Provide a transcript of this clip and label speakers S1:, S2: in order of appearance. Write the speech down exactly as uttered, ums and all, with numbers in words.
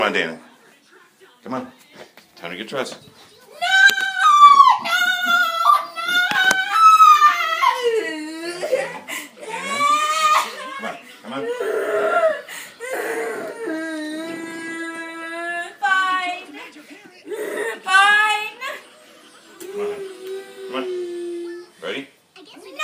S1: Come on, Dana. Come on. Time to get dressed. Come on, come on.
S2: Fine. Fine.
S1: Come on. Come on. Ready?